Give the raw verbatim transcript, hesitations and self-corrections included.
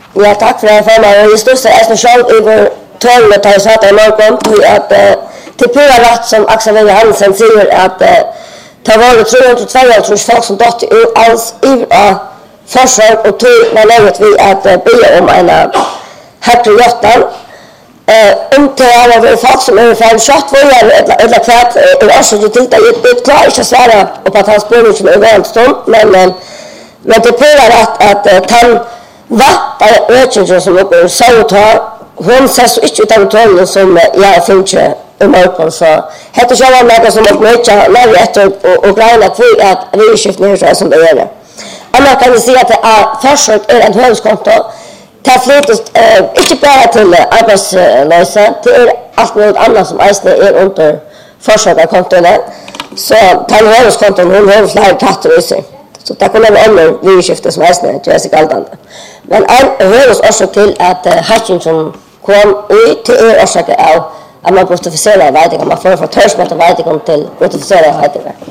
Ja, tack för det här för mig. Jag stussar nästan själv över tölv och tar jag satt i morgon att till pura rätt som Axel Wille Hansen säger att det var trehundratvå folk som dött alls i försök och tog när läget vi att be om en högre jottan. Om det är folk som är för en kött var jag eller kvart och också till det är klart inte svara på att hans spår som är väl stund men men det pura rätt att han vattnar ökningen som uppe och så tar hon ser så inte ut av tollen som jag finner i morgon så heter så var något som att möta när efter och och gräna för att vi skiftar ner så som det är. Annars kan vi se att det är försök är en högskonto. Det flyttas inte bara till arbetslösa, det är allt något annat som ägstna är under försökarkontorna. Så tar vi högskonton, hon har flera katter i sig. Så det kommer vara andra vidskifter som ägstna inte är sig galdande. Men en hörs också till att Hutchinson kom ut till er orsaka av att man bruttificerar värdingar. Man får få törsmätt av värdingar till bruttificerar värdingar.